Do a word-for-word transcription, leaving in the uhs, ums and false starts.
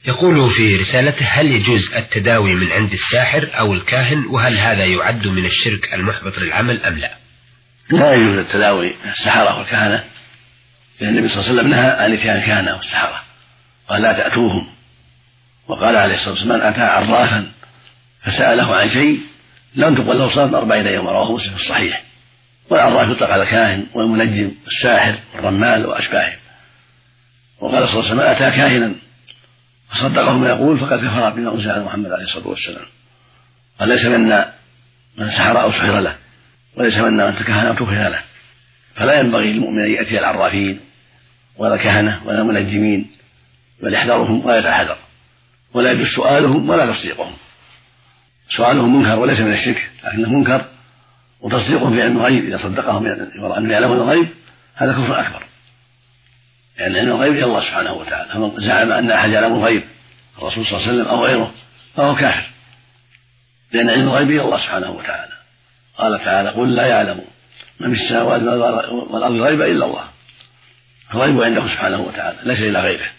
يقول في رسالته: هل يجوز التداوي من عند الساحر أو الكاهن، وهل هذا يعد من الشرك المحبط للعمل أم لا؟ لا يجوز التداوي السحرة والكهنة، لأن النبي صلى الله عليه وسلم نهى عن اتيان الكهنة والسحرة، قال لا تأتوهم، وقال عليه الصلاة والسلام: من أتى عرافا فسأله عن شيء لم تقبل له صلاة أربعين يوما، رواه مسلم في الصحيح. والعراف يطلق على الكاهن والمنجم والساحر والرمال وأشباههم. وقال صلى الله عليه وسلم: أتى كاهنا فصدقه ما يقول فقد كفر بما أنزل على محمد عليه الصلاة والسلام. قال: ليس منا من سحر أو سحر له، وليس منا من تكهن أو تكهن له. فلا ينبغي للمؤمن أن يأتي العرافين ولا الكهنة ولا المنجمين، بل يحذرهم ولا يتحذر، ولا يجوز سؤالهم ولا تصديقهم. سؤالهم منكر وليس من الشرك، لكنه منكر، وتصديقهم في علم الغيب إذا صدقهم أنهم يعلمون الغيب هذا كفر أكبر، لأن يعني علم الغيب إلى الله سبحانه وتعالى. فمن زعم أن أحد يعلم الغيب الرسول صلى الله عليه وسلم أو غيره فهو كافر، لأن علم الغيب إلى الله سبحانه وتعالى. قال تعالى: قل لا يعلم من في السماوات والأرض الغيب إلا الله. الغيب عنده سبحانه وتعالى، ليس إلى غيره.